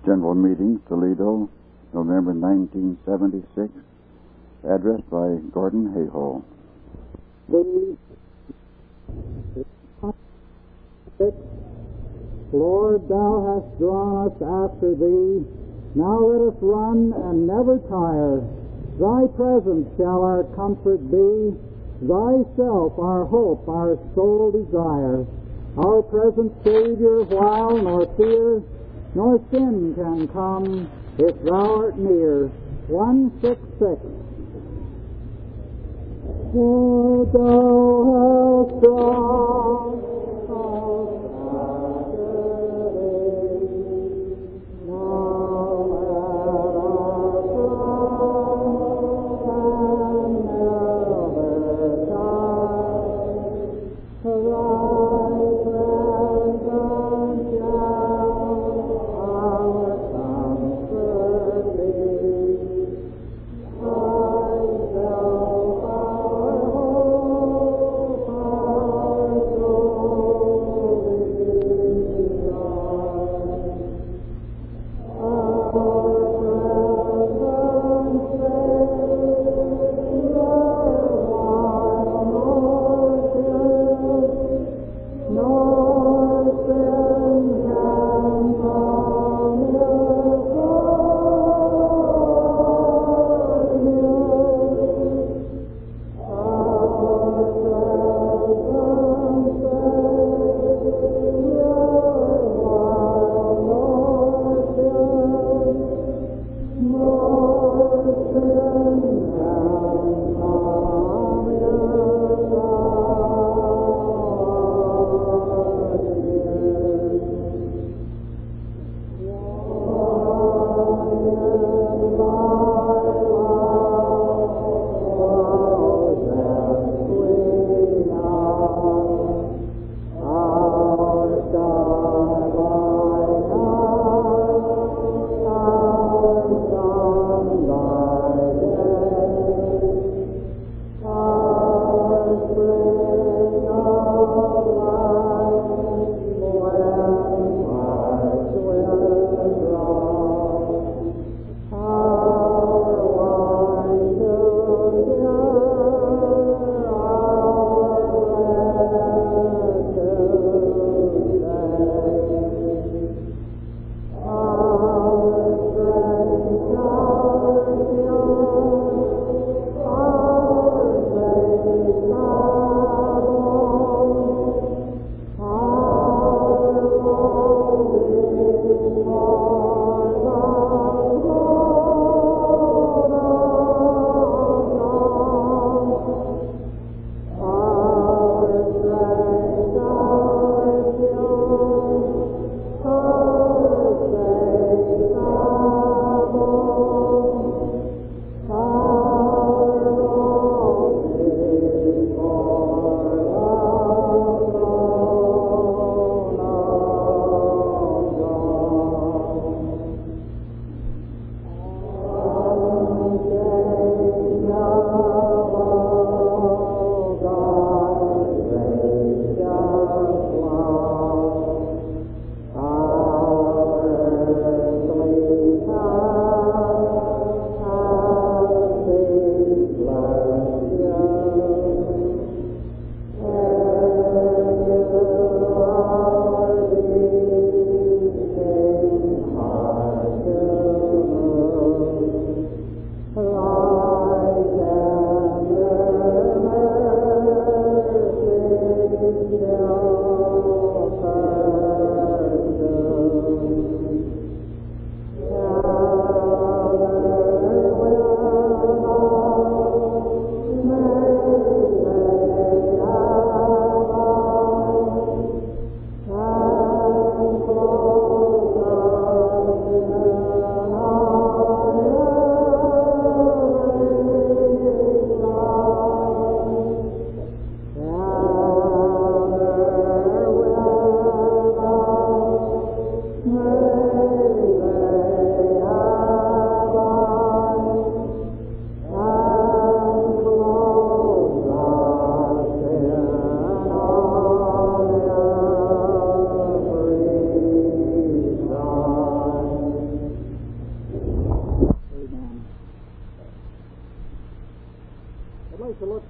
General Meetings, Toledo, November 1976, addressed by Gordon Hayhoe. Lord, thou hast drawn us after thee. Now let us run and never tire. Thy presence shall our comfort be, thyself our hope, our sole desire. Our present Savior, while nor fear nor sin can come, if thou art near. 166. For thou hast drawn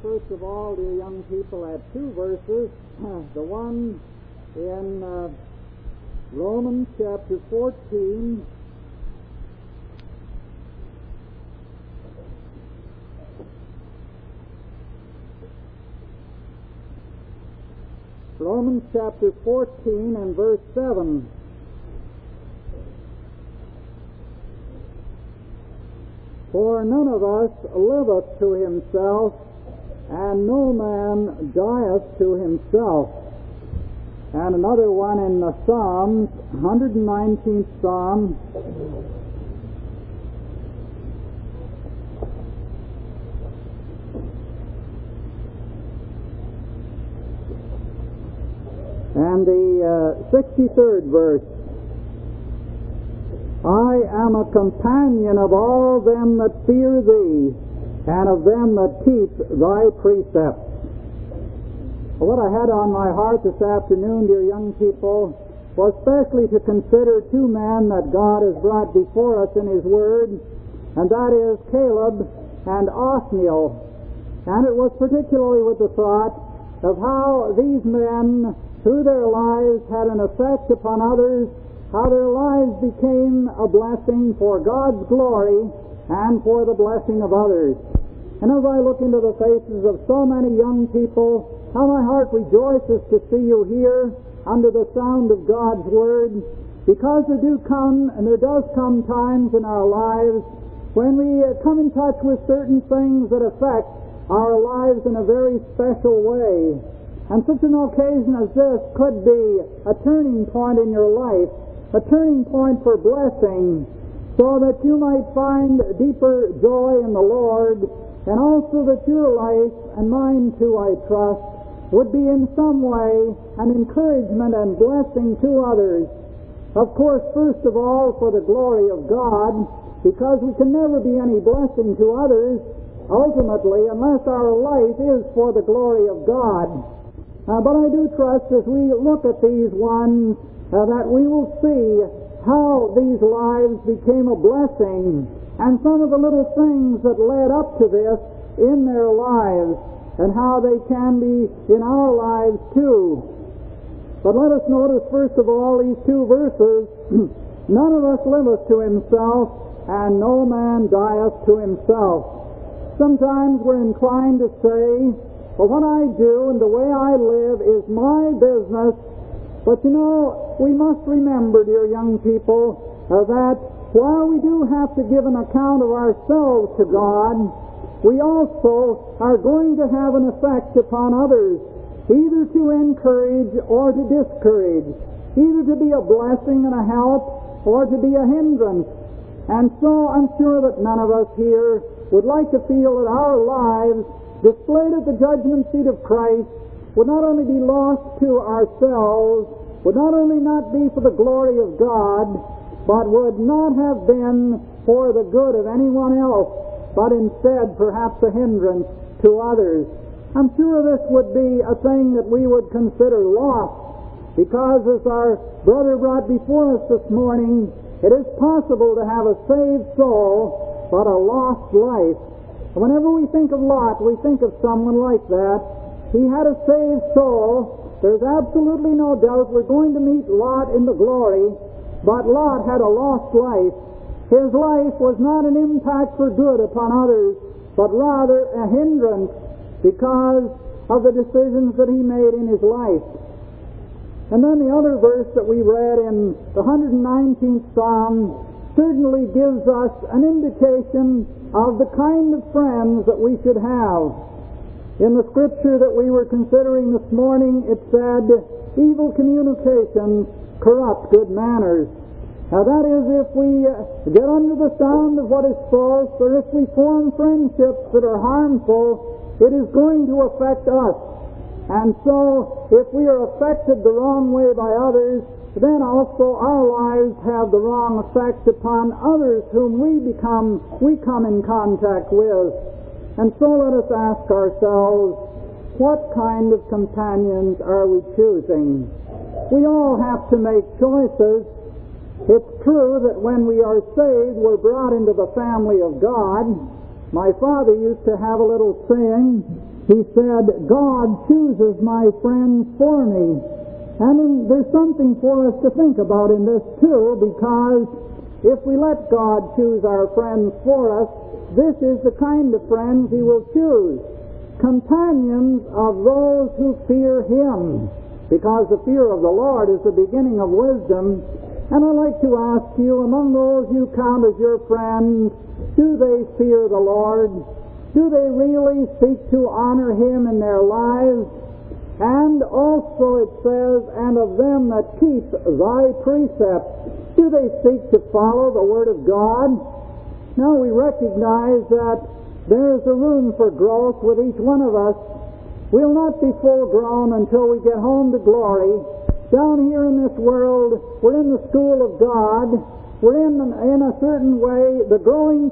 first of all, dear young people, at two verses. The one in Romans chapter 14. Romans chapter 14 and verse 7. For none of us liveth to himself, and no man dieth to himself. And another one in the Psalms, 119th Psalm, and the 63rd verse. I am a companion of all them that fear thee, and of them that keep thy precepts. What I had on my heart this afternoon, dear young people, was especially to consider two men that God has brought before us in His Word, and that is Caleb and Othniel. And it was particularly with the thought of how these men, through their lives, had an effect upon others, how their lives became a blessing for God's glory and for the blessing of others. And as I look into the faces of so many young people, how my heart rejoices to see you here under the sound of God's Word, because there do come, and there does come times in our lives when we come in touch with certain things that affect our lives in a very special way. And such an occasion as this could be a turning point in your life, a turning point for blessing, so that you might find deeper joy in the Lord, and also that your life, and mine too, I trust, would be in some way an encouragement and blessing to others. Of course, first of all, for the glory of God, because we can never be any blessing to others, ultimately, unless our life is for the glory of God. But I do trust as we look at these ones that we will see how these lives became a blessing, and some of the little things that led up to this in their lives, and how they can be in our lives too. But let us notice first of all these two verses. None of us liveth to himself, and no man dieth to himself. Sometimes we're inclined to say, well, what I do and the way I live is my business. But you know, we must remember, dear young people, that while we do have to give an account of ourselves to God, we also are going to have an effect upon others, either to encourage or to discourage, either to be a blessing and a help or to be a hindrance. And so I'm sure that none of us here would like to feel that our lives, displayed at the judgment seat of Christ, would not only be lost to ourselves, would not only not be for the glory of God, but would not have been for the good of anyone else, but instead perhaps a hindrance to others. I'm sure this would be a thing that we would consider lost, because as our brother brought before us this morning, it is possible to have a saved soul, but a lost life. Whenever we think of Lot, we think of someone like that. He had a saved soul. There's absolutely no doubt we're going to meet Lot in the glory, but Lot had a lost life. His life was not an impact for good upon others, but rather a hindrance because of the decisions that he made in his life. And then the other verse that we read in the 119th Psalm certainly gives us an indication of the kind of friends that we should have. In the scripture that we were considering this morning, it said, evil communications corrupt good manners. Now that is, if we get under the sound of what is false, or if we form friendships that are harmful, it is going to affect us. And so, if we are affected the wrong way by others, then also our lives have the wrong effect upon others whom we come in contact with. And so let us ask ourselves, what kind of companions are we choosing? We all have to make choices. It's true that when we are saved, we're brought into the family of God. My father used to have a little saying, He said, God chooses my friends for me. And there's something for us to think about in this too, because if we let God choose our friends for us, this is the kind of friends He will choose. Companions of those who fear Him, because the fear of the Lord is the beginning of wisdom. And I'd like to ask you, among those you count as your friends, do they fear the Lord? Do they really seek to honor Him in their lives? And also it says, and of them that keep thy precepts, do they seek to follow the Word of God? Now we recognize that there's a room for growth with each one of us. We'll not be full grown until we get home to glory. Down here in this world, we're in the school of God. We're in a certain way the growing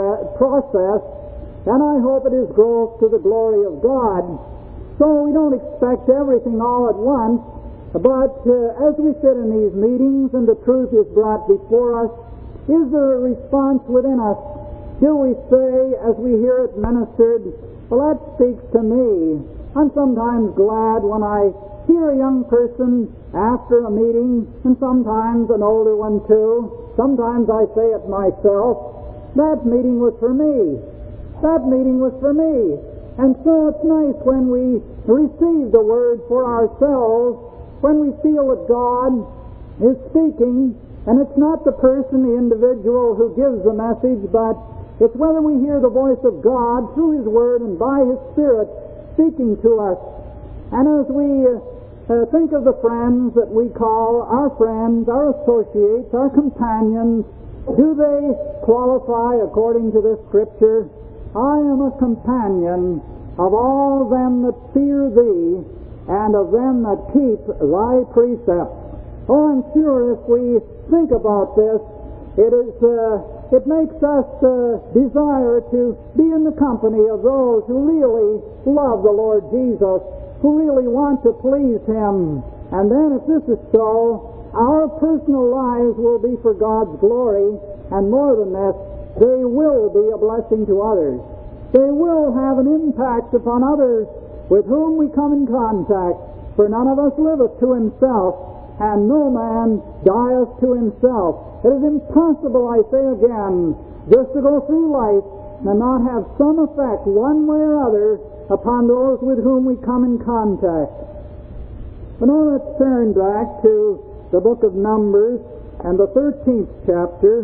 process, and I hope it is growth to the glory of God. So we don't expect everything all at once, but as we sit in these meetings and the truth is brought before us, is there a response within us? Do we say, as we hear it ministered, well, that speaks to me. I'm sometimes glad when I hear a young person after a meeting, and sometimes an older one too. Sometimes I say it myself, that meeting was for me. That meeting was for me. And so it's nice when we receive the Word for ourselves, when we feel that God is speaking, and it's not the person, the individual who gives the message, but it's whether we hear the voice of God through His Word and by His Spirit speaking to us. And as we think of the friends that we call our friends, our associates, our companions, do they qualify according to this Scripture? I am a companion of all them that fear Thee, and of them that keep Thy precepts. Oh, I'm sure if we think about this, it makes us desire to be in the company of those who really love the Lord Jesus, who really want to please Him. And then if this is so, our personal lives will be for God's glory, and more than this, they will be a blessing to others. They will have an impact upon others with whom we come in contact. For none of us liveth to himself, and no man dieth to himself. It is impossible, I say again, just to go through life and not have some effect one way or other upon those with whom we come in contact. But now let's turn back to the book of Numbers and the 13th chapter.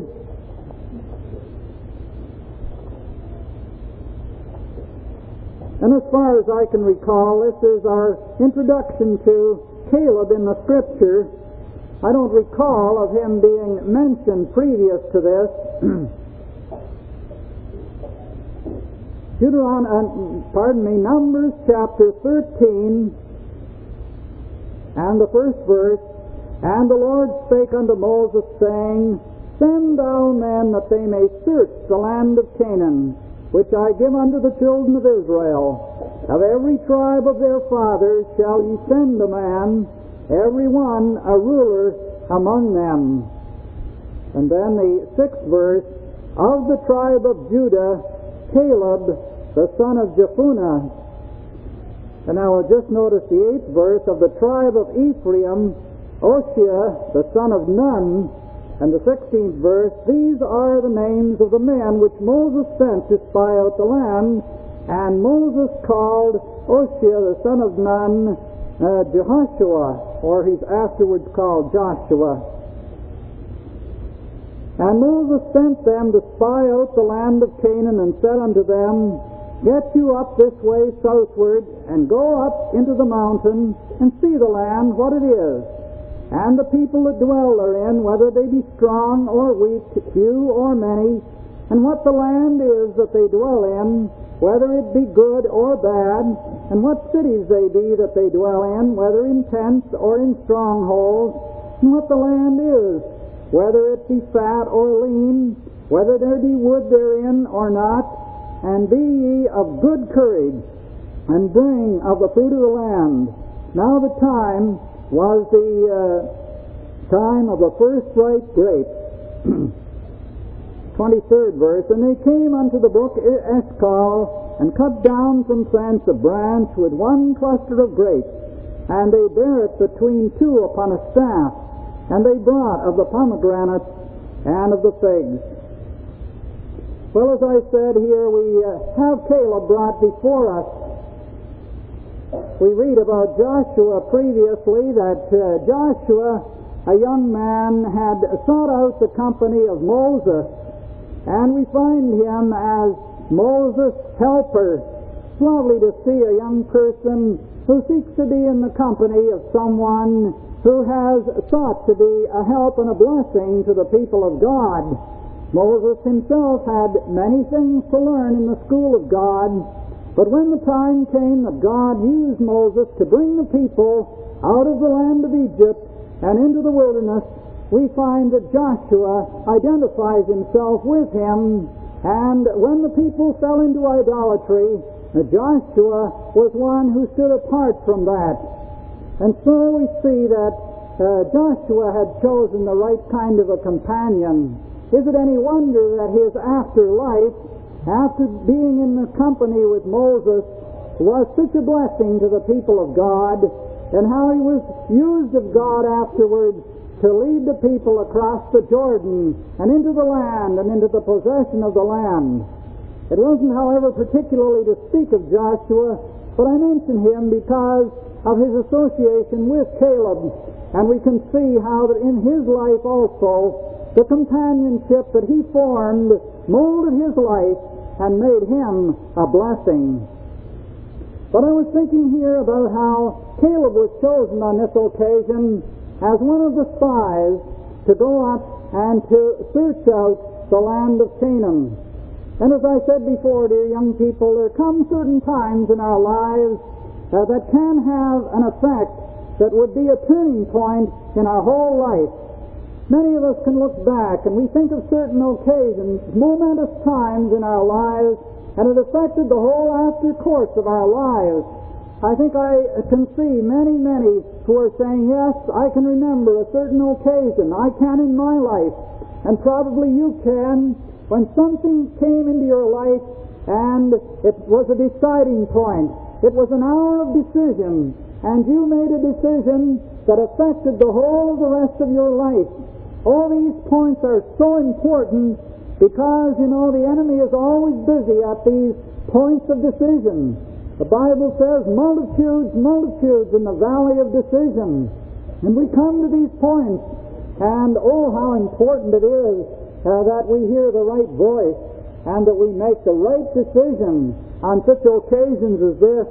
And as far as I can recall, this is our introduction to Caleb in the Scripture. I don't recall of him being mentioned previous to this. Numbers chapter 13 and the first verse. And the Lord spake unto Moses, saying, Send thou men that they may search the land of Canaan, which I give unto the children of Israel. Of every tribe of their fathers shall ye send a man, every one a ruler among them. And then the 6th verse, of the tribe of Judah, Caleb, the son of Jephunneh. And now we'll just notice the 8th verse, of the tribe of Ephraim, Oshia, the son of Nun. And the 16th verse, these are the names of the men which Moses sent to spy out the land. And Moses called Oshia, the son of Nun, Jehoshua, or he's afterwards called Joshua. And Moses sent them to spy out the land of Canaan, and said unto them, Get you up this way southward, and go up into the mountain, and see the land, what it is, and the people that dwell therein, whether they be strong or weak, few or many, and what the land is that they dwell in, whether it be good or bad, and what cities they be that they dwell in, whether in tents or in strongholds, and what the land is, whether it be fat or lean, whether there be wood therein or not, and be ye of good courage, and bring of the fruit of the land. Now the time was the time of the first ripe grapes. 23rd verse, And they came unto the brook Eshcol, and cut down from thence a branch with one cluster of grapes, and they bare it between two upon a staff, and they brought of the pomegranates and of the figs. Well, as I said here, we have Caleb brought before us. We read about Joshua previously that Joshua, a young man, had sought out the company of Moses, and we find him as Moses' helper. It's lovely to see a young person who seeks to be in the company of someone who has sought to be a help and a blessing to the people of God. Moses himself had many things to learn in the school of God, but when the time came that God used Moses to bring the people out of the land of Egypt and into the wilderness, we find that Joshua identifies himself with him, and when the people fell into idolatry, Joshua was one who stood apart from that. And so we see that Joshua had chosen the right kind of a companion. Is it any wonder that his afterlife, after being in the company with Moses, was such a blessing to the people of God, and how he was used of God afterwards to lead the people across the Jordan and into the land and into the possession of the land. It wasn't, however, particularly to speak of Joshua, but I mention him because of his association with Caleb, and we can see how that in his life also the companionship that he formed molded his life and made him a blessing. But I was thinking here about how Caleb was chosen on this occasion as one of the spies to go up and to search out the land of Canaan. And as I said before, dear young people, there come certain times in our lives that can have an effect that would be a turning point in our whole life. Many of us can look back and we think of certain occasions, momentous times in our lives, and it affected the whole after course of our lives. I think I can see many who are saying, yes, I can remember a certain occasion. I can in my life. And probably you can, when something came into your life and it was a deciding point. It was an hour of decision, and you made a decision that affected the whole of the rest of your life. All these points are so important because, the enemy is always busy at these points of decision. The Bible says multitudes in the valley of decision. And we come to these points, and oh, how important it is that we hear the right voice and that we make the right decision on such occasions as this.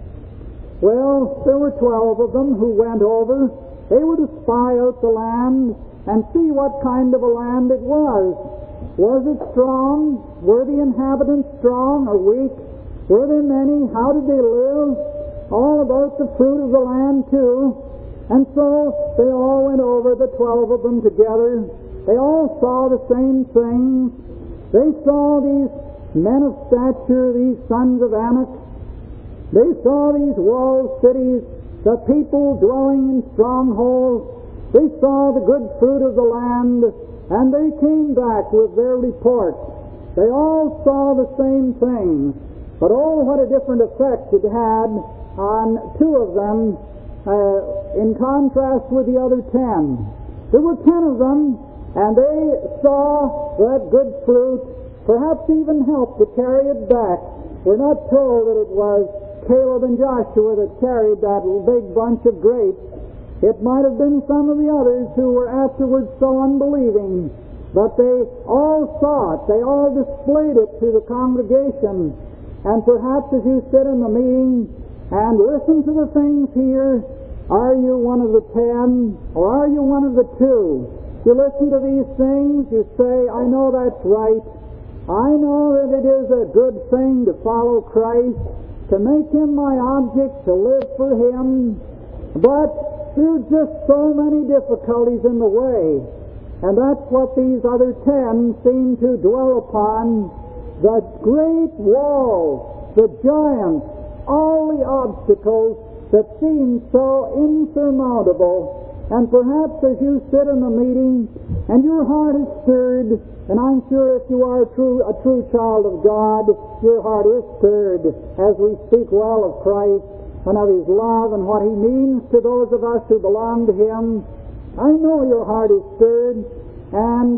Well, there were 12 of them who went over. They were to spy out the land and see what kind of a land it was. Was it strong? Were the inhabitants strong or weak? Were there many? How did they live? All about the fruit of the land, too. And so they all went over, the 12 of them together. They all saw the same things. They saw these men of stature, these sons of Anak. They saw these walled cities, the people dwelling in strongholds. They saw the good fruit of the land, and they came back with their report. They all saw the same things. But oh, what a different effect it had on 2 of them in contrast with the other 10. There were 10 of them, and they saw that good fruit, perhaps even helped to carry it back. We're not told that it was Caleb and Joshua that carried that big bunch of grapes. It might have been some of the others who were afterwards so unbelieving, but they all saw it. They all displayed it to the congregation. And perhaps as you sit in the meeting and listen to the things here, are you one of the 10 or are you one of the 2? You listen to these things, you say, I know that's right. I know that it is a good thing to follow Christ, to make Him my object, to live for Him. But there's just so many difficulties in the way. And that's what these other 10 seem to dwell upon. The great walls, the giants, all the obstacles that seem so insurmountable. And perhaps as you sit in the meeting and your heart is stirred, and I'm sure if you are a true child of God, your heart is stirred as we speak well of Christ and of His love and what He means to those of us who belong to Him. I know your heart is stirred, and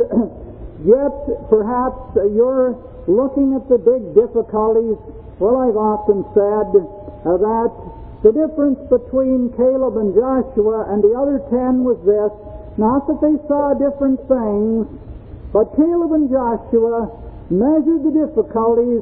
yet perhaps you're looking at the big difficulties. Well, I've often said that the difference between Caleb and Joshua and the other 10 was this: not that they saw different things, but Caleb and Joshua measured the difficulties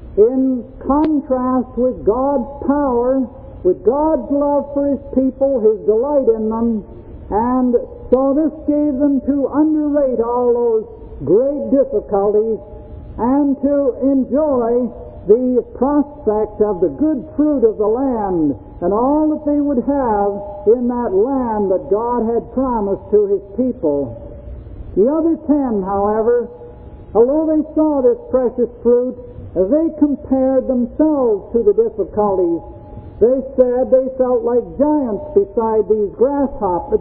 in contrast with God's power, with God's love for His people, His delight in them, and so this gave them to underrate all those great difficulties and to enjoy the prospect of the good fruit of the land and all that they would have in that land that God had promised to His people. The other 10, however, although they saw this precious fruit, they compared themselves to the difficulties. They said they felt like giants beside these grasshoppers.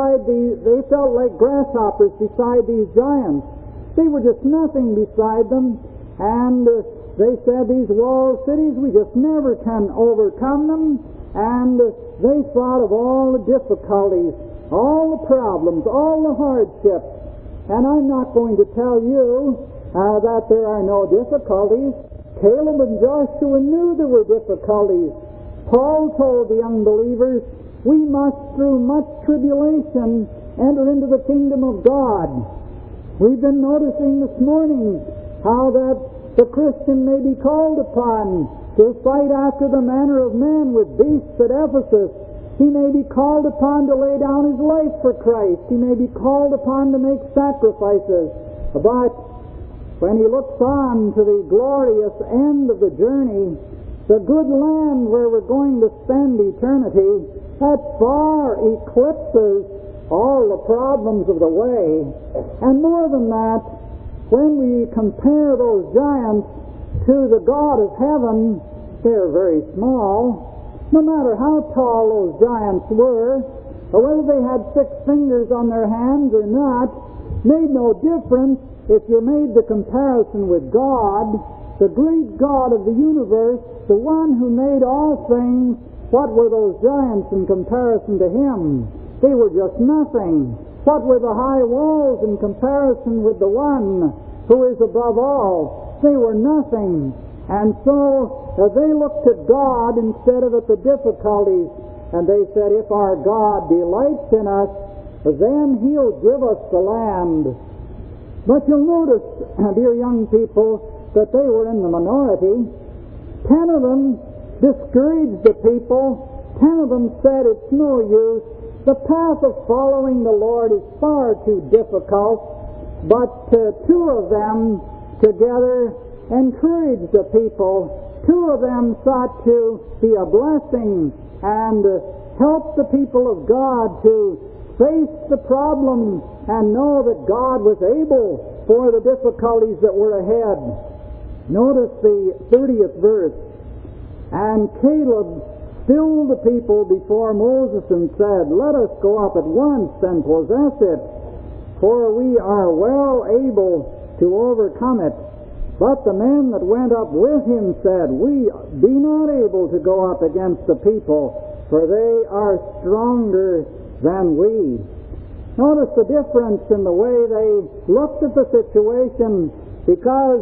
They felt like grasshoppers beside these giants. They were just nothing beside them, and they said these walled cities, we just never can overcome them. And they thought of all the difficulties, all the problems, all the hardships. And I'm not going to tell you that there are no difficulties. Caleb and Joshua knew there were difficulties. Paul told the unbelievers, we must through much tribulation enter into the kingdom of God. We've been noticing this morning how that the Christian may be called upon to fight after the manner of men with beasts at Ephesus. He may be called upon to lay down his life for Christ. He may be called upon to make sacrifices. But when he looks on to the glorious end of the journey, the good land where we're going to spend eternity, that far eclipses all the problems of the way. And more than that, when we compare those giants to the God of heaven, they're very small. No matter how tall those giants were, or whether they had 6 fingers on their hands or not, made no difference if you made the comparison with God, the great God of the universe, the one who made all things. What were those giants in comparison to Him? They were just nothing. What were the high walls in comparison with the one who is above all? They were nothing. And so they looked at God instead of at the difficulties, and they said, if our God delights in us, then He'll give us the land. But you'll notice, dear young people, that they were in the minority. 10 of them discouraged the people. 10 of them said, it's no use. The path of following the Lord is far too difficult. But 2 of them together encouraged the people. 2 of them sought to be a blessing and help the people of God to face the problem and know that God was able for the difficulties that were ahead. Notice the 30th verse. And Caleb stilled the people before Moses and said, let us go up at once and possess it, for we are well able to overcome it. But the men that went up with him said, we be not able to go up against the people, for they are stronger than we. Notice the difference in the way they looked at the situation, because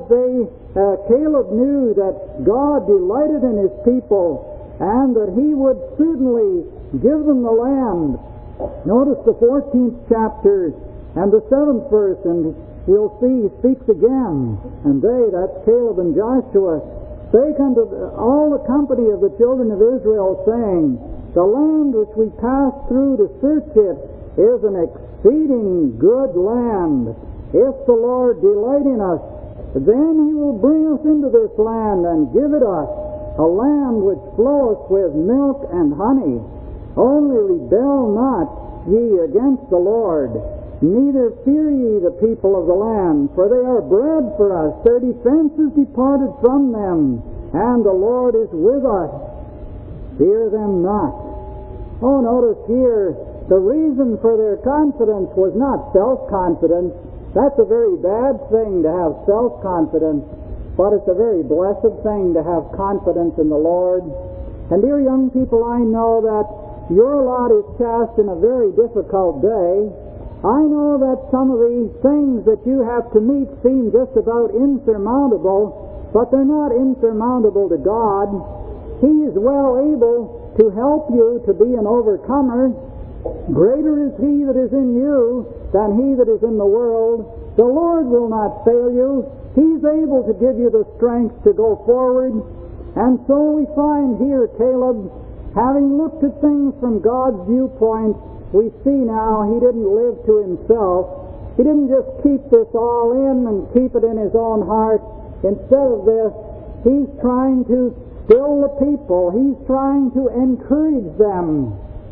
Caleb knew that God delighted in His people and that He would certainly give them the land. Notice the 14th chapter and the 7th verse, and we'll see He speaks again. And they, that's Caleb and Joshua, spake unto all the company of the children of Israel, saying, the land which we passed through to search it is an exceeding good land. If the Lord delight in us, then He will bring us into this land and give it us, a land which floweth with milk and honey. Only rebel not ye against the Lord, neither fear ye the people of the land, for they are bread for us. Their defense is departed from them, and the Lord is with us. Fear them not. Oh, notice here the reason for their confidence was not self-confidence. That's a very bad thing to have self-confidence, but it's a very blessed thing to have confidence in the Lord. And dear young people, I know that your lot is cast in a very difficult day. I know that some of the things that you have to meet seem just about insurmountable, but they're not insurmountable to God. He is well able to help you to be an overcomer. Greater is He that is in you than he that is in the world. The Lord will not fail you. He's able to give you the strength to go forward. And so we find here Caleb, having looked at things from God's viewpoint, we see now he didn't live to himself. He didn't just keep this all in and keep it in his own heart. Instead of this, he's trying to still the people. He's trying to encourage them.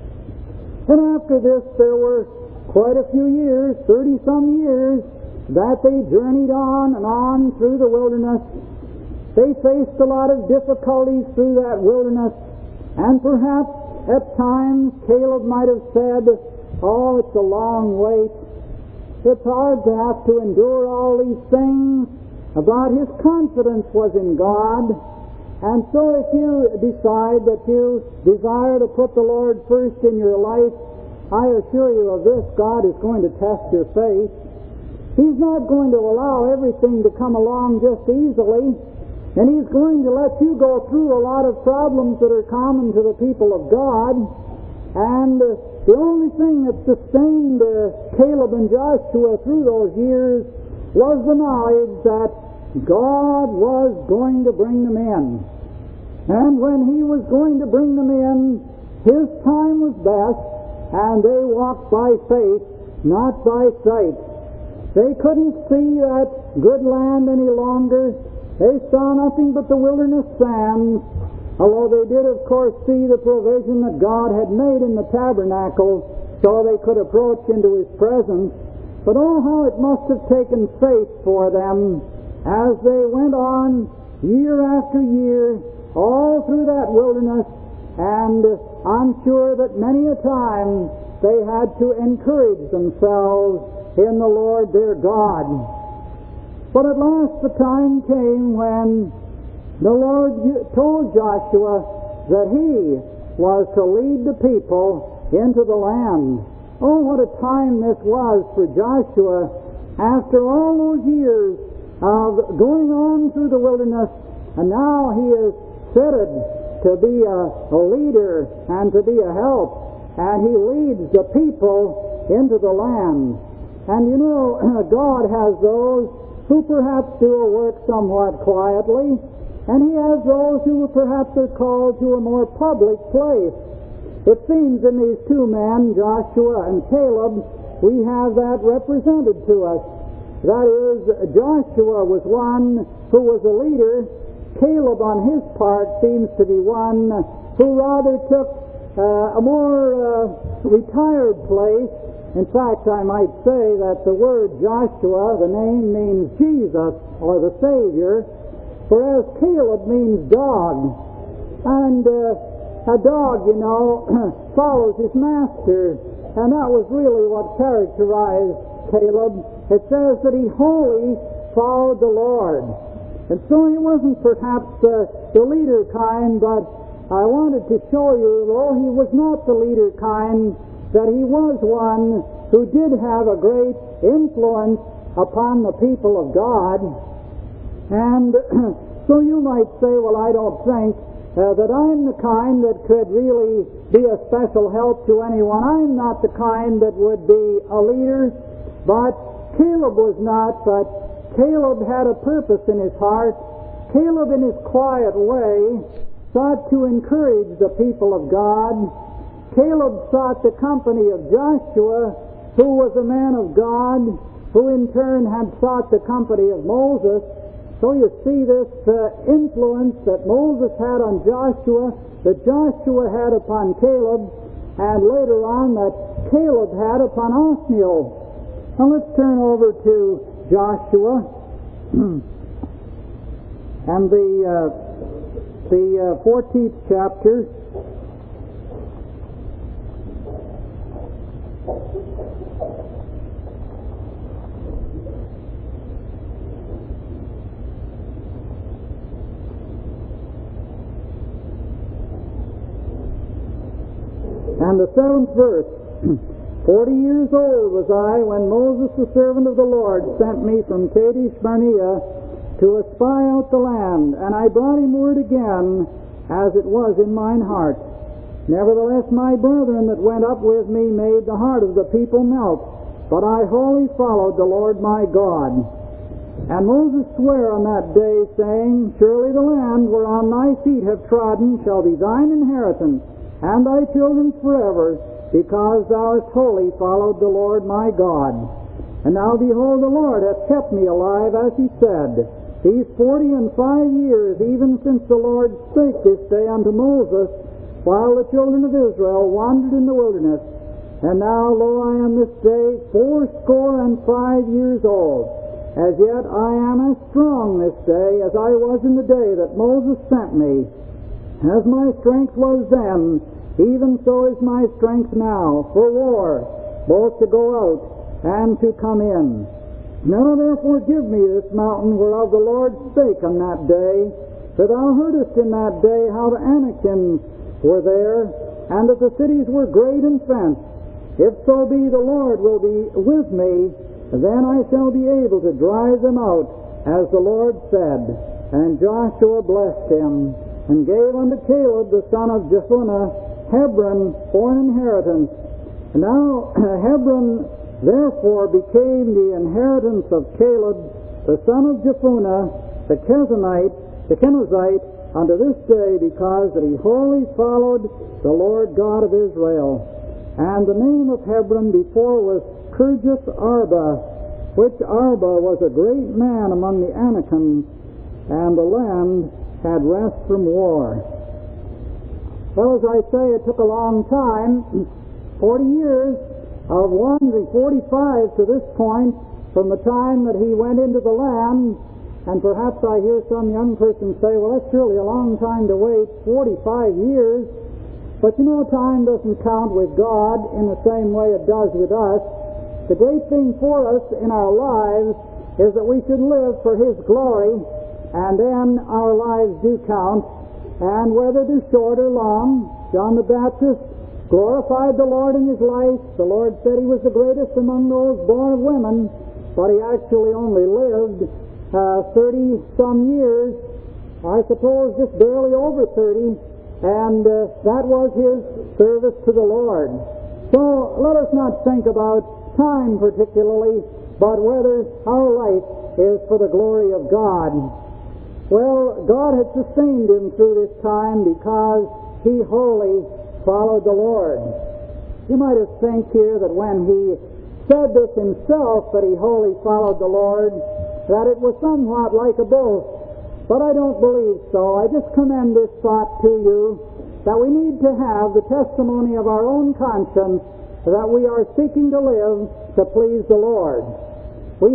And after this, there were quite a few years, 30-some years, that they journeyed on and on through the wilderness. They faced a lot of difficulties through that wilderness, and perhaps at times Caleb might have said, "Oh, it's a long wait. It's hard to have to endure all these things," but his confidence was in God. And so if you decide that you desire to put the Lord first in your life, I assure you of this, God is going to test your faith. He's not going to allow everything to come along just easily, and He's going to let you go through a lot of problems that are common to the people of God. And the only thing that sustained Caleb and Joshua through those years was the knowledge that God was going to bring them in. And when He was going to bring them in, His time was best, and they walked by faith, not by sight. They couldn't see that good land any longer. They saw nothing but the wilderness sands, although they did, of course, see the provision that God had made in the tabernacle so they could approach into His presence. But oh, how it must have taken faith for them as they went on year after year, all through that wilderness, and I'm sure that many a time they had to encourage themselves in the Lord their God. But at last the time came when the Lord told Joshua that he was to lead the people into the land. Oh, what a time this was for Joshua after all those years of going on through the wilderness, and now he is fitted to be a leader and to be a help, and he leads the people into the land. And you know, God has those who perhaps do a work somewhat quietly, and He has those who perhaps are called to a more public place. It seems in these two men, Joshua and Caleb, we have that represented to us. That is, Joshua was one who was a leader. Caleb, on his part, seems to be one who rather took a more retired place. In fact, I might say that the word Joshua, the name, means Jesus, or the Savior, whereas Caleb means dog. And a dog, you know, follows his master, and that was really what characterized Caleb. It says that he wholly followed the Lord. And so he wasn't perhaps the leader kind, but I wanted to show you, though he was not the leader kind, that he was one who did have a great influence upon the people of God. And so you might say, well, I don't think that I'm the kind that could really be a special help to anyone. I'm not the kind that would be a leader. But Caleb was not, but Caleb had a purpose in his heart. Caleb, in his quiet way, sought to encourage the people of God. Caleb sought the company of Joshua, who was a man of God, who in turn had sought the company of Moses. So you see this influence that Moses had on Joshua, that Joshua had upon Caleb, and later on that Caleb had upon Othniel. Now let's turn over to Joshua and the 14th chapter. And the 7th verse, 40 years old was I when Moses, the servant of the Lord, sent me from Kadesh Barnea to espy out the land, and I brought him word again, as it was in mine heart. Nevertheless, my brethren that went up with me made the heart of the people melt, but I wholly followed the Lord my God. And Moses sware on that day, saying, Surely the land whereon thy feet have trodden shall be thine inheritance, and thy children's forever, because thou hast wholly followed the Lord my God. And now behold, the Lord hath kept me alive, as he said, these 45 years, even since the Lord spake this day unto Moses, while the children of Israel wandered in the wilderness. And now, lo, I am this day 85 years old. As yet I am as strong this day as I was in the day that Moses sent me. As my strength was then, even so is my strength now, for war, both to go out and to come in. Now therefore give me this mountain whereof the Lord spake on that day, for thou heardest in that day how the Anakims were there, and that the cities were great and fenced. If so be the Lord will be with me, then I shall be able to drive them out, as the Lord said. And Joshua blessed him, and gave unto Caleb the son of Jephunneh Hebron for an inheritance. And now Hebron therefore became the inheritance of Caleb the son of Jephunneh the Kenizzite unto this day, because that he wholly followed the Lord God of Israel. And the name of Hebron before was Kirjath Arba, which Arba was a great man among the Anakims, and the land had rest from war. Well, as I say, it took a long time, 40 years of wandering, 45 to this point, from the time that he went into the land. And perhaps I hear some young person say, well, that's surely a long time to wait, 45 years. But you know, time doesn't count with God in the same way it does with us. The great thing for us in our lives is that we should live for His glory, and then our lives do count. And whether they're short or long, John the Baptist glorified the Lord in his life. The Lord said he was the greatest among those born of women, but he actually only lived 30-some years, I suppose just barely over 30, and that was his service to the Lord. So let us not think about time particularly, but whether our life is for the glory of God. Well, God had sustained him through this time because he wholly followed the Lord. You might have think here that when he said this himself, that he wholly followed the Lord, that it was somewhat like a boast. But I don't believe so. I just commend this thought to you, that we need to have the testimony of our own conscience that we are seeking to live to please the Lord. We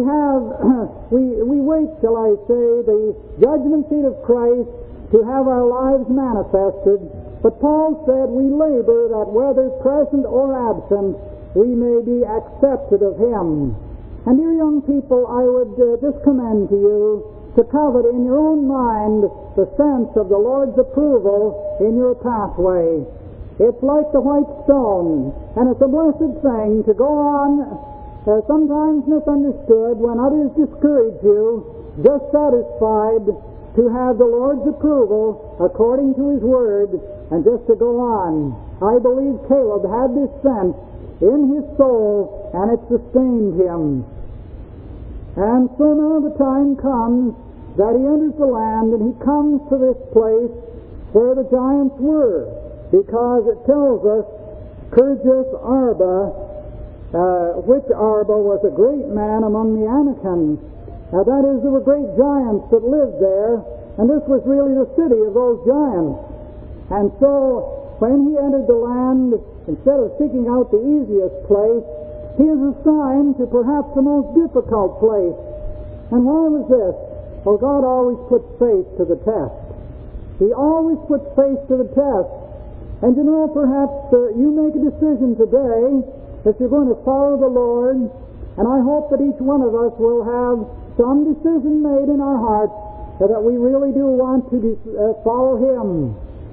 wait, shall I say, the judgment seat of Christ to have our lives manifested. But Paul said we labor that whether present or absent, we may be accepted of Him. And dear young people, I would just commend to you to covet in your own mind the sense of the Lord's approval in your pathway. It's like the white stone, and it's a blessed thing to go on, sometimes misunderstood, when others discourage you, just satisfied to have the Lord's approval according to His Word, and just to go on. I believe Caleb had this sense in his soul, and it sustained him. And so now the time comes that he enters the land, and he comes to this place where the giants were, because it tells us Kirjath Arba, which Arba was a great man among the Anakims. Now that is, there were great giants that lived there, and this was really the city of those giants. And so when he entered the land, instead of seeking out the easiest place, he is assigned to perhaps the most difficult place. And why was this? Well, God always puts faith to the test. He always puts faith to the test. And you know, perhaps you make a decision today that you're going to follow the Lord, and I hope that each one of us will have some decision made in our hearts that we really do want to follow Him.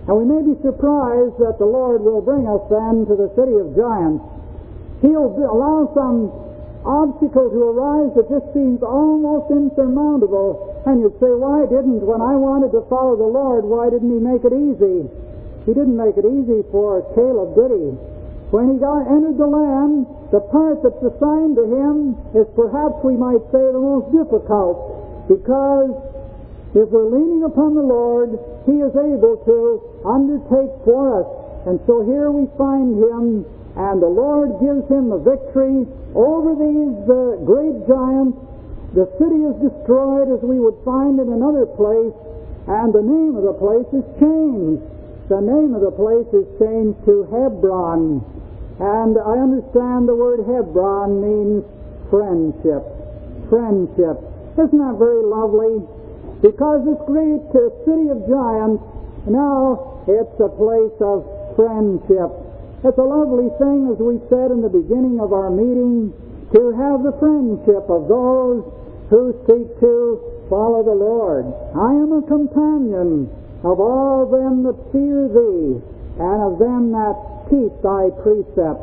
And we may be surprised that the Lord will bring us then to the city of giants. He'll allow some obstacle to arise that just seems almost insurmountable. And you'd say, when I wanted to follow the Lord, why didn't He make it easy? He didn't make it easy for Caleb, did He? When he entered the land, the part that's assigned to him is perhaps, we might say, the most difficult, because if we're leaning upon the Lord, He is able to undertake for us. And so here we find him, and the Lord gives him the victory over these great giants. The city is destroyed, as we would find in another place, and the name of the place is changed. The name of the place is changed to Hebron. And I understand the word Hebron means friendship. Friendship. Isn't that very lovely? Because this great city of giants, now it's a place of friendship. It's a lovely thing, as we said in the beginning of our meeting, to have the friendship of those who seek to follow the Lord. I am a companion of all them that fear Thee, and of them that keep Thy precepts.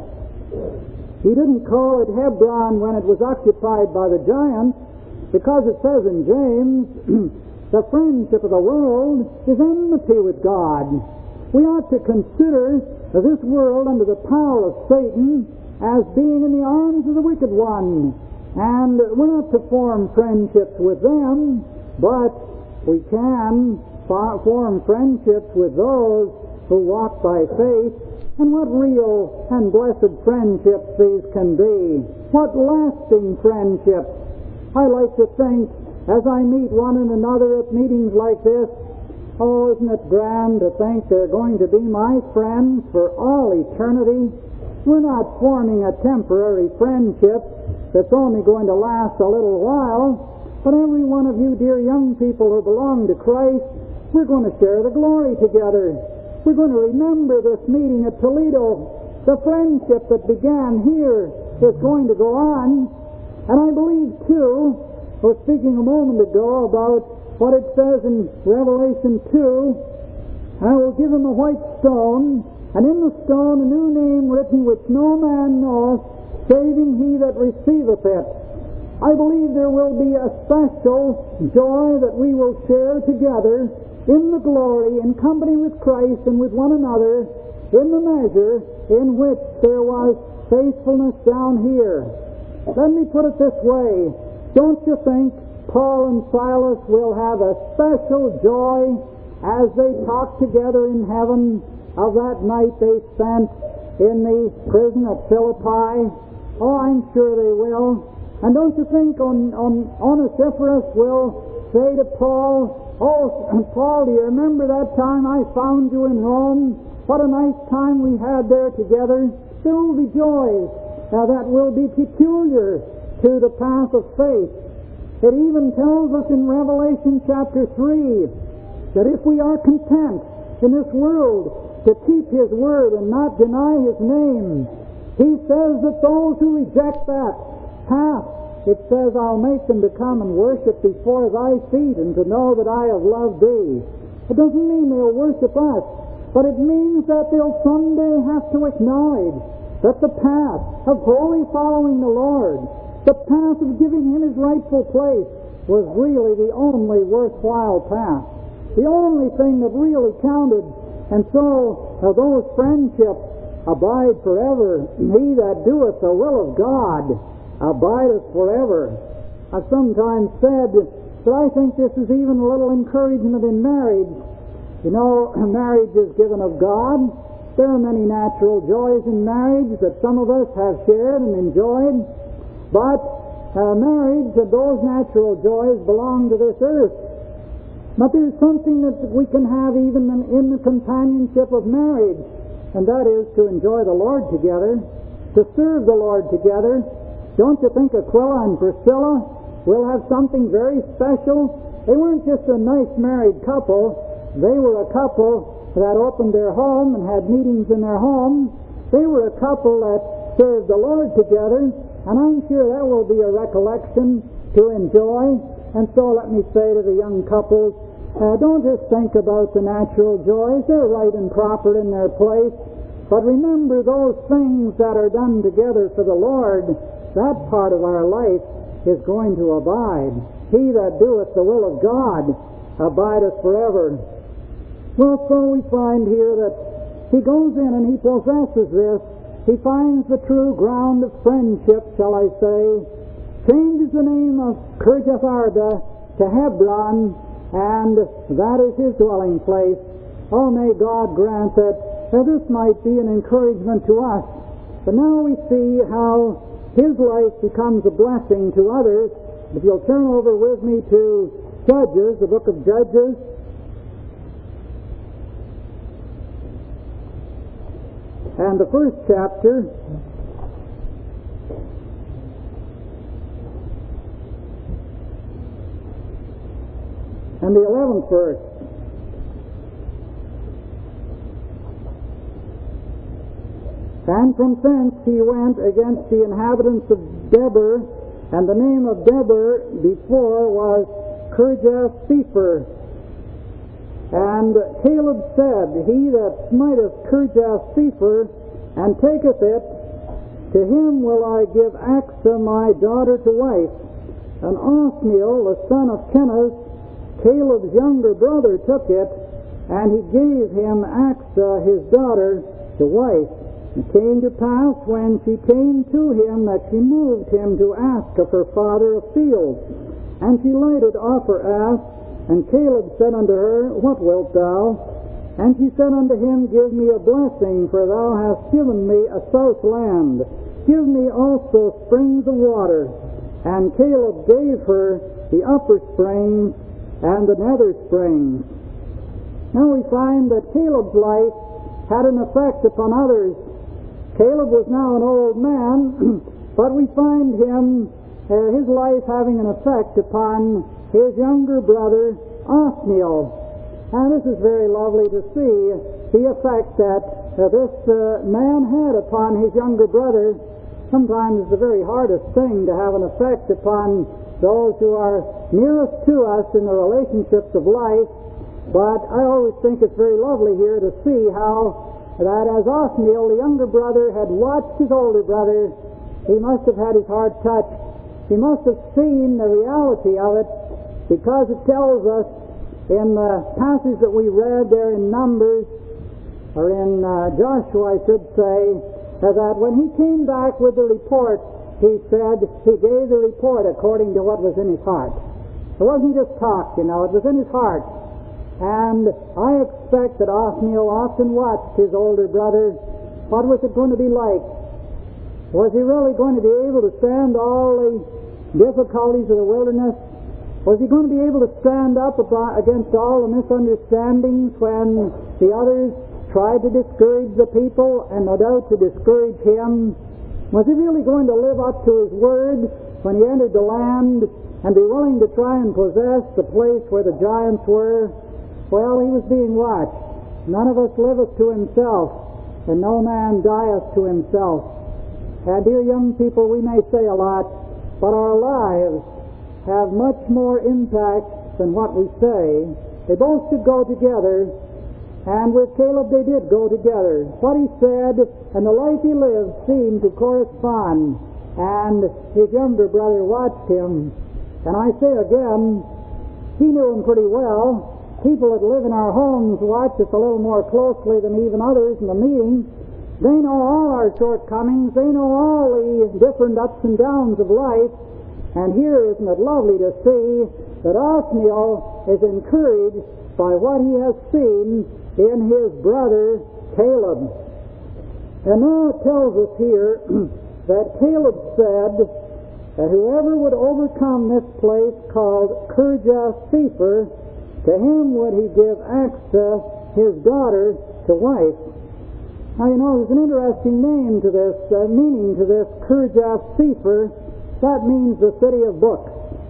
He didn't call it Hebron when it was occupied by the giants, because it says in James, the friendship of the world is enmity with God. We ought to consider this world under the power of Satan as being in the arms of the wicked one. And we're not to form friendships with them, but we can form friendships with those who walk by faith. And what real and blessed friendships these can be. What lasting friendships. I like to think, as I meet one and another at meetings like this, oh, isn't it grand to think they're going to be my friends for all eternity? We're not forming a temporary friendship that's only going to last a little while, but every one of you dear young people who belong to Christ, we're going to share the glory together. We're going to remember this meeting at Toledo. The friendship that began here is going to go on. And I believe, too, I was speaking a moment ago about what it says in Revelation 2, I will give him a white stone, and in the stone a new name written which no man knoweth, saving he that receiveth it. I believe there will be a special joy that we will share together in the glory, in company with Christ and with one another, in the measure in which there was faithfulness down here. Let me put it this way. Don't you think Paul and Silas will have a special joy as they talk together in heaven of that night they spent in the prison at Philippi? Oh, I'm sure they will. And don't you think Onesiphorus will say to Paul, oh, Paul, do you remember that time I found you in Rome? What a nice time we had there together. There will be joys that will be peculiar to the path of faith. It even tells us in Revelation chapter 3 that if we are content in this world to keep His word and not deny His name, He says that those who reject that path, it says, I'll make them to come and worship before Thy feet and to know that I have loved Thee. It doesn't mean they'll worship us, but it means that they'll someday have to acknowledge that the path of wholly following the Lord, the path of giving Him His rightful place, was really the only worthwhile path, the only thing that really counted. And so those friendships abide forever. He that doeth the will of God abideth forever. I've sometimes said that I think this is even a little encouragement in marriage. You know, marriage is given of God. There are many natural joys in marriage that some of us have shared and enjoyed, but marriage and those natural joys belong to this earth. But there's something that we can have even in the companionship of marriage, and that is to enjoy the Lord together, to serve the Lord together. Don't you think Aquila and Priscilla will have something very special? They weren't just a nice married couple. They were a couple that opened their home and had meetings in their home. They were a couple that served the Lord together, and I'm sure that will be a recollection to enjoy. And so let me say to the young couples, Don't just think about the natural joys. They're right and proper in their place. But remember those things that are done together for the Lord. That part of our life is going to abide. He that doeth the will of God abideth forever. Well, so we find here that he goes in and he possesses this. He finds the true ground of friendship, shall I say, changes the name of Kirjath Arba to Hebron, and that is his dwelling place. Oh, may God grant that this might be an encouragement to us. But now we see how his life becomes a blessing to others. If you'll turn over with me to Judges, the book of Judges. And the first chapter, and the 11th verse. And from thence he went against the inhabitants of Debir, and the name of Debir before was Kirjath Sepher. And Caleb said, He that smiteth Kirjath Sepher, and taketh it, to him will I give Achsah my daughter to wife. And Othniel, the son of Kenaz, Caleb's younger brother, took it, and he gave him Achsah his daughter to wife. It came to pass, when she came to him, that she moved him to ask of her father a field. And she lighted off her ass, and Caleb said unto her, What wilt thou? And she said unto him, Give me a blessing, for thou hast given me a south land. Give me also springs of water. And Caleb gave her the upper springs and the nether springs. Now we find that Caleb's life had an effect upon others. Caleb was now an old man, but we find him, his life having an effect upon his younger brother, Othniel. And this is very lovely to see the effect that this man had upon his younger brother. Sometimes it's the very hardest thing to have an effect upon those who are nearest to us in the relationships of life. But I always think it's very lovely here to see how that as Othniel, the younger brother, had watched his older brother, he must have had his heart touched. He must have seen the reality of it, because it tells us in the passage that we read there in Numbers, or in Joshua, I should say, that when he came back with the report, he said he gave the report according to what was in his heart. It wasn't just talk, it was in his heart. And I expect that Othniel often watched his older brother. What was it going to be like? Was he really going to be able to stand all the difficulties of the wilderness? Was he going to be able to stand up against all the misunderstandings when the others tried to discourage the people, and no doubt to discourage him? Was he really going to live up to his word when he entered the land and be willing to try and possess the place where the giants were? Well, he was being watched. None of us liveth to himself, and no man dieth to himself. And dear young people, we may say a lot, but our lives have much more impact than what we say. They both should go together, and with Caleb they did go together. What he said and the life he lived seemed to correspond, and his younger brother watched him. And I say again, he knew him pretty well. People that live in our homes watch us a little more closely than even others in the meetings. They know all our shortcomings. They know all the different ups and downs of life. And here, isn't it lovely to see that Othniel is encouraged by what he has seen in his brother Caleb. And now it tells us here that Caleb said that whoever would overcome this place called Kirjath Sepher, to him would he give Achsah his daughter to wife. Now there's an interesting name to this, meaning to this Kirjath Sepher. That means the city of books.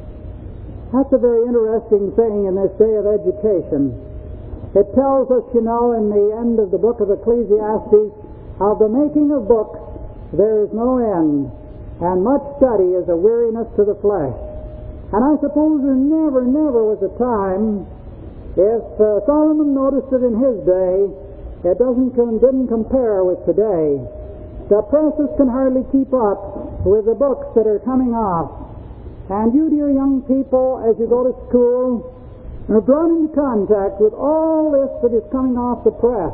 That's a very interesting thing in this day of education. It tells us, in the end of the book of Ecclesiastes, of the making of books there is no end, and much study is a weariness to the flesh. And I suppose there never was a time If Solomon noticed it in his day, it didn't compare with today. The presses can hardly keep up with the books that are coming off. And you, dear young people, as you go to school, are brought into contact with all this that is coming off the press.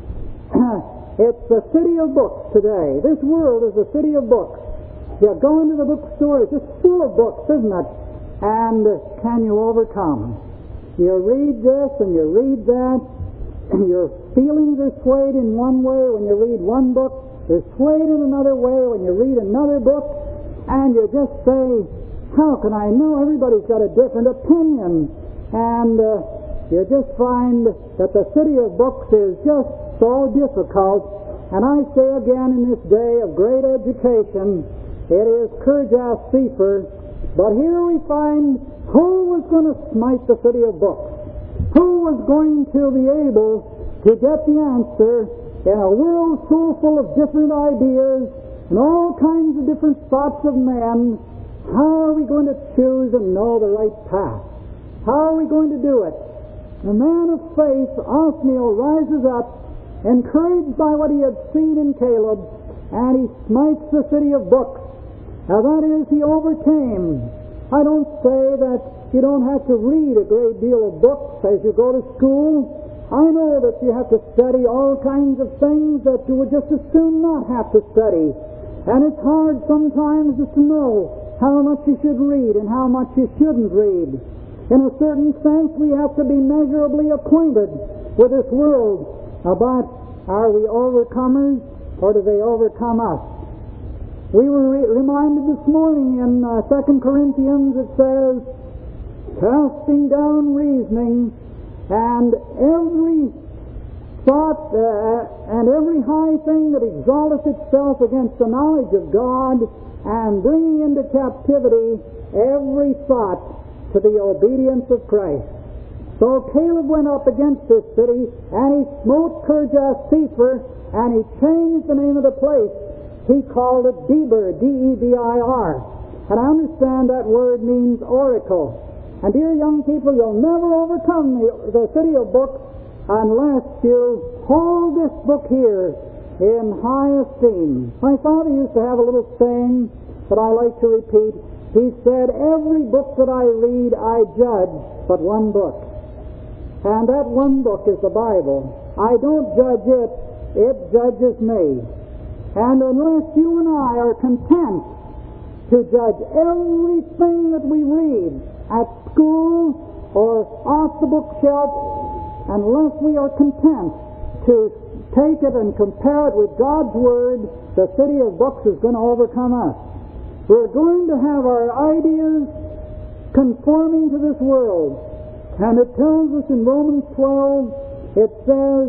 It's a city of books today. This world is a city of books. You go into the bookstore, it's just full of books, isn't it? And can you overcome? You read this and you read that, and your feelings are swayed in one way when you read one book, they're swayed in another way when you read another book, and you just say, how can I know? Everybody's got a different opinion. And you just find that the city of books is just so difficult. And I say again, in this day of great education, it is Kirjas Sefer. But here we find who was going to smite the city of books? Who was going to be able to get the answer in a world so full of different ideas and all kinds of different thoughts of men? How are we going to choose and know the right path? How are we going to do it? The man of faith, Othniel, rises up, encouraged by what he had seen in Caleb, and he smites the city of books. Now that is, he overcame. I don't say that you don't have to read a great deal of books as you go to school. I know that you have to study all kinds of things that you would just as soon not have to study. And it's hard sometimes just to know how much you should read and how much you shouldn't read. In a certain sense, we have to be measurably acquainted with this world. But are we overcomers, or do they overcome us? We were reminded this morning in 2 Corinthians, it says, casting down reasoning and every thought and every high thing that exalteth itself against the knowledge of God, and bringing into captivity every thought to the obedience of Christ. So Caleb went up against this city, and he smote Kirjas Sefer, and he changed the name of the place. He called it Debir, D-E-B-I-R. And I understand that word means oracle. And dear young people, you'll never overcome the city of books unless you hold this book here in high esteem. My father used to have a little saying that I like to repeat. He said, every book that I read, I judge but one book. And that one book is the Bible. I don't judge it, it judges me. And unless you and I are content to judge everything that we read at school or off the bookshelf, unless we are content to take it and compare it with God's Word, the city of books is going to overcome us. We're going to have our ideas conforming to this world. And it tells us in Romans 12, it says,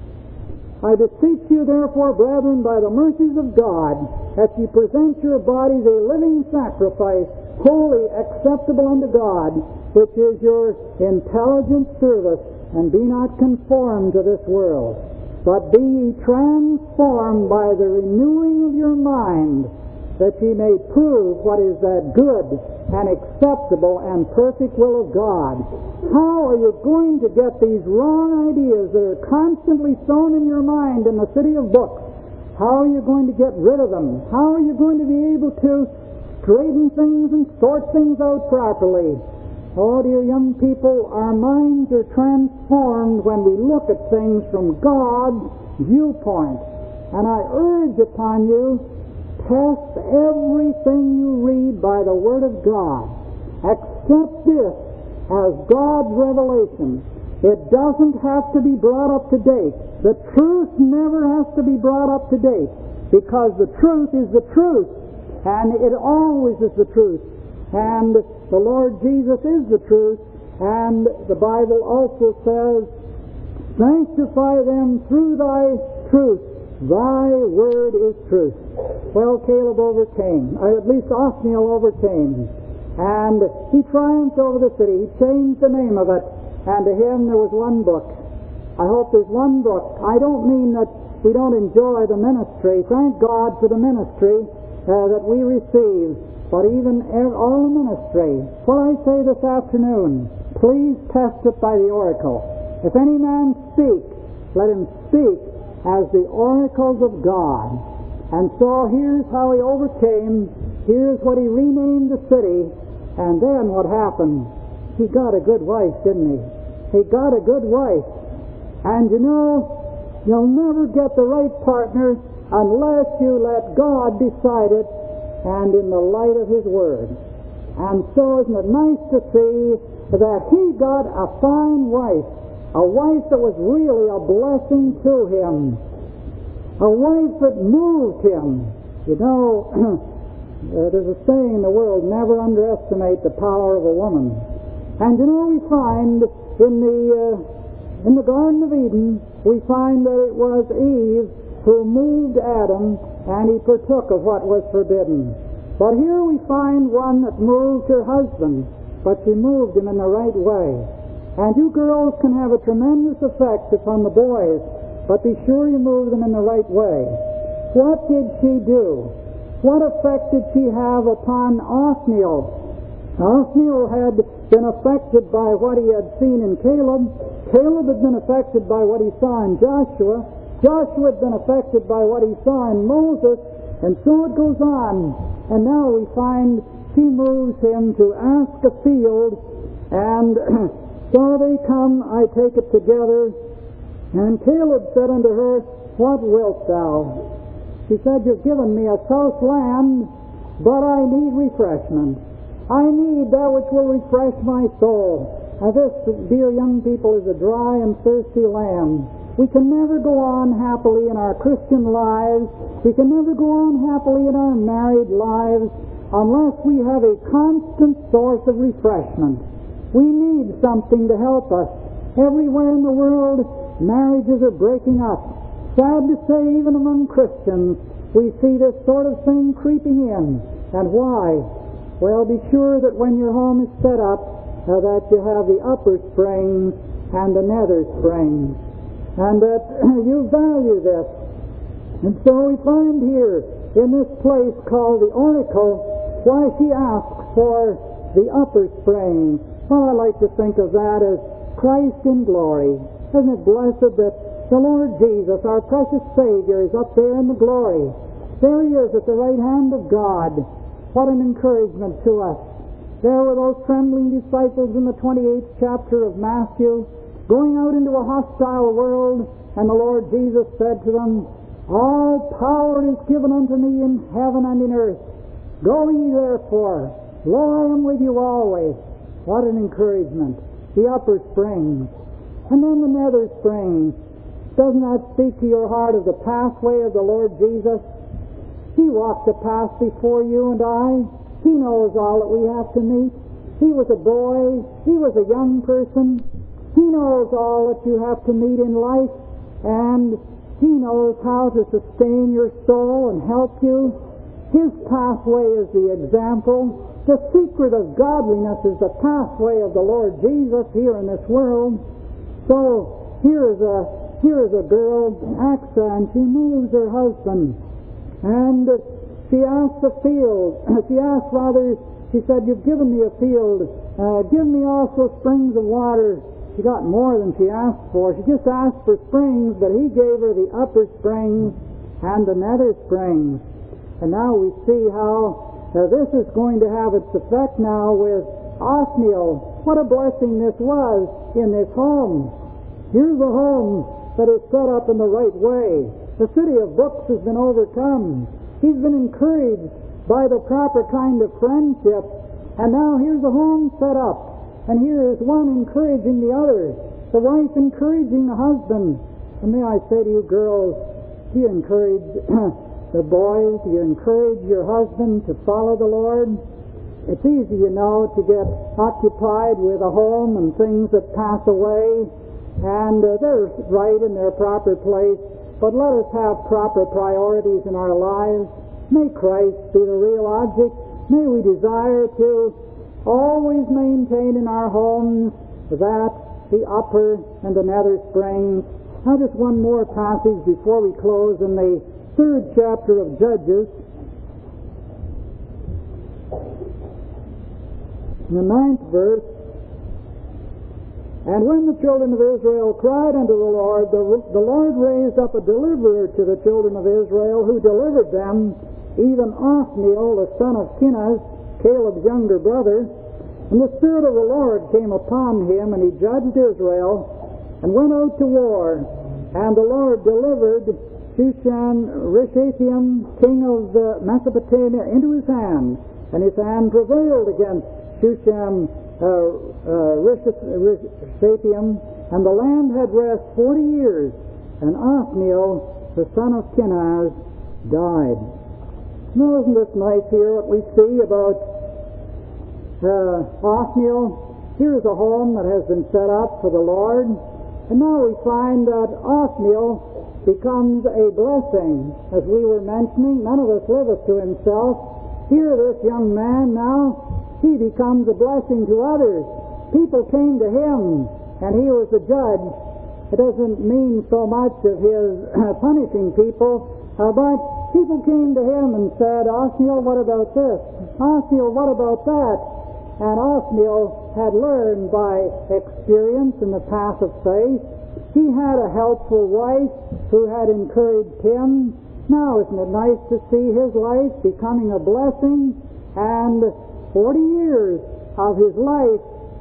I beseech you therefore, brethren, by the mercies of God, that ye present your bodies a living sacrifice, wholly acceptable unto God, which is your intelligent service, and be not conformed to this world, but be ye transformed by the renewing of your mind, that ye may prove what is that good and acceptable and perfect will of God. How are you going to get these wrong ideas that are constantly sown in your mind in the city of books? How are you going to get rid of them? How are you going to be able to straighten things and sort things out properly? Oh, dear young people, our minds are transformed when we look at things from God's viewpoint. And I urge upon you, test everything you read by the Word of God. Accept this as God's revelation. It doesn't have to be brought up to date. The truth never has to be brought up to date, because the truth is the truth, and it always is the truth. And the Lord Jesus is the truth, and the Bible also says, sanctify them through thy truth. Thy word is truth. Well, Caleb overcame, or at least Othniel overcame, and he triumphed over the city. He changed the name of it, and to him there was one book. I hope there's one book. I don't mean that we don't enjoy the ministry. Thank God for the ministry that we receive, but even all the ministry. What I say this afternoon, please test it by the oracle. If any man speak, let him speak as the oracles of God. And so here's how he overcame. Here's what he renamed the city. And then what happened? He got a good wife, didn't he? He got a good wife. And you know, you'll never get the right partner unless you let God decide it and in the light of His Word. And so isn't it nice to see that he got a fine wife, a wife that was really a blessing to him, a wife that moved him. You know, there's a saying in the world, never underestimate the power of a woman. And you know, we find in the Garden of Eden, we find that it was Eve who moved Adam, and he partook of what was forbidden. But here we find one that moved her husband, but she moved him in the right way. And you girls can have a tremendous effect upon the boys, but be sure you move them in the right way. What did she do? What effect did she have upon Othniel? Othniel had been affected by what he had seen in Caleb. Caleb had been affected by what he saw in Joshua. Joshua had been affected by what he saw in Moses. And so it goes on. And now we find she moves him to ask a field. And so they come, I take it together. And Caleb said unto her, What wilt thou? She said, You've given me a south land, but I need refreshment. I need that which will refresh my soul. Now this, dear young people, is a dry and thirsty land. We can never go on happily in our Christian lives. We can never go on happily in our married lives unless we have a constant source of refreshment. We need something to help us. Everywhere in the world, marriages are breaking up. Sad to say, even among Christians, we see this sort of thing creeping in. And why? Well, be sure that when your home is set up, that you have the upper springs and the nether springs, and that you value this. And so we find here, in this place called the oracle, why she asks for the upper springs. Well, I like to think of that as Christ in glory. Isn't it blessed that the Lord Jesus, our precious Savior, is up there in the glory? There He is at the right hand of God. What an encouragement to us. There were those trembling disciples in the 28th chapter of Matthew, going out into a hostile world, and the Lord Jesus said to them, All power is given unto me in heaven and in earth. Go ye therefore. Lo, I am with you always. What an encouragement. The upper springs. And then the nether springs. Doesn't that speak to your heart of the pathway of the Lord Jesus? He walked the path before you and I. He knows all that we have to meet. He was a boy. He was a young person. He knows all that you have to meet in life. And He knows how to sustain your soul and help you. His pathway is the example. The secret of godliness is the pathway of the Lord Jesus here in this world. So here is a girl, Axa, and she moves her husband. And she asked the field. She said, You've given me a field. Give me also springs of water. She got more than she asked for. She just asked for springs, but He gave her the upper springs and the nether springs. And now we see how this is going to have its effect now with Othniel. What a blessing this was in this home. Here's a home that is set up in the right way. The city of books has been overcome. He's been encouraged by the proper kind of friendship. And now here's a home set up. And here is one encouraging the other. The wife encouraging the husband. And may I say to you girls, do you encourage the boys? Do you encourage your husband to follow the Lord? It's easy, you know, to get occupied with a home and things that pass away. And they're right in their proper place. But let us have proper priorities in our lives. May Christ be the real object. May we desire to always maintain in our homes that the upper and the nether springs. Now just one more passage before we close in the 3rd chapter of Judges. In the 9th verse, And when the children of Israel cried unto the Lord raised up a deliverer to the children of Israel, who delivered them, even Othniel, the son of Kenaz, Caleb's younger brother. And the Spirit of the Lord came upon him, and he judged Israel, and went out to war. And the Lord delivered Shushan-Rishathaim, king of Mesopotamia, into his hand, and his hand prevailed against Shushan-Rishathaim, and the land had rest 40 years, and Othniel, the son of Kenaz, died. Now, isn't this nice here, what we see about Othniel? Here's a home that has been set up for the Lord, and now we find that Othniel becomes a blessing. As we were mentioning, none of us liveth to himself. Here, this young man now, he becomes a blessing to others. People came to him, and he was the judge. It doesn't mean so much of his punishing people, but people came to him and said, Othniel, what about this? Othniel, what about that? And Othniel had learned by experience in the path of faith. He had a helpful wife who had encouraged him. Now, isn't it nice to see his life becoming a blessing? And 40 years of his life,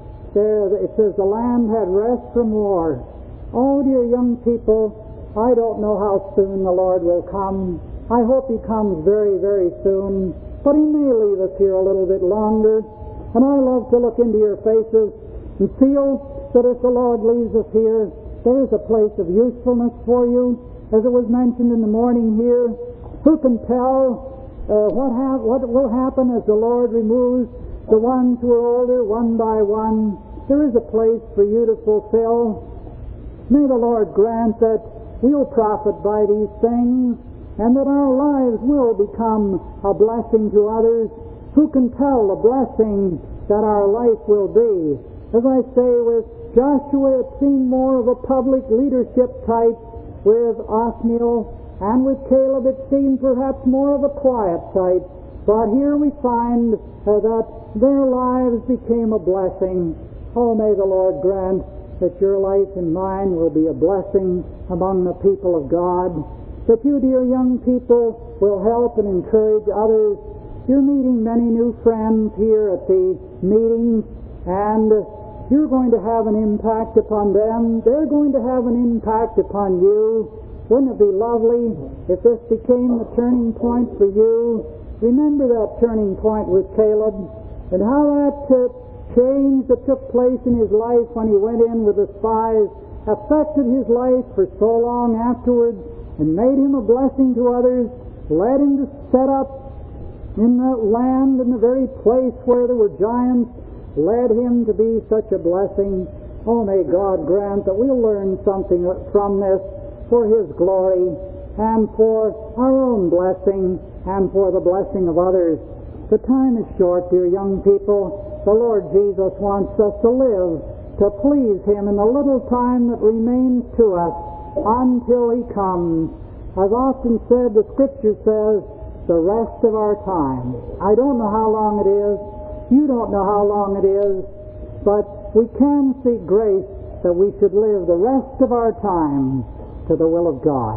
there it says the land had rest from war. Oh, dear young people, I don't know how soon the Lord will come. I hope he comes very, very soon. But he may leave us here a little bit longer. And I love to look into your faces and feel that if the Lord leaves us here, there is a place of usefulness for you, as it was mentioned in the morning here. Who can tell what will happen as the Lord removes the ones who are older one by one? There is a place for you to fulfill. May the Lord grant that we'll profit by these things, and that our lives will become a blessing to others. Who can tell the blessing that our life will be? As I say, with Joshua, it seemed more of a public leadership type. With Othniel and with Caleb, it seemed perhaps more of a quiet type. But here we find that their lives became a blessing. Oh, may the Lord grant that your life and mine will be a blessing among the people of God. That you, dear young people, will help and encourage others. You're meeting many new friends here at the meetings, and you're going to have an impact upon them. They're going to have an impact upon you. Wouldn't it be lovely if this became the turning point for you? Remember that turning point with Caleb, and how that change that took place in his life when he went in with the spies affected his life for so long afterwards, and made him a blessing to others, led him to set up in the land, in the very place where there were giants, led him to be such a blessing. Oh, may God grant that we'll learn something from this for his glory and for our own blessing and for the blessing of others. The time is short, dear young people. The Lord Jesus wants us to live to please him in the little time that remains to us until he comes. I've often said, the Scripture says, the rest of our time. I don't know how long it is. You don't know how long it is. But we can seek grace that we should live the rest of our time to the will of God.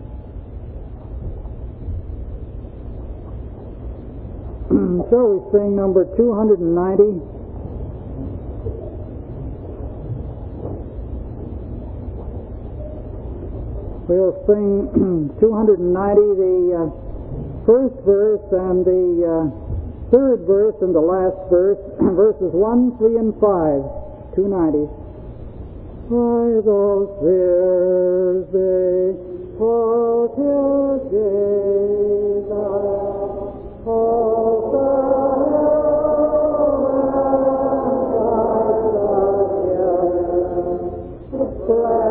So we sing number 290. We'll sing 290, the first verse and the third verse and the last verse, verses 1, 3, and 5, 290. By those fears they fall till Jesus, all the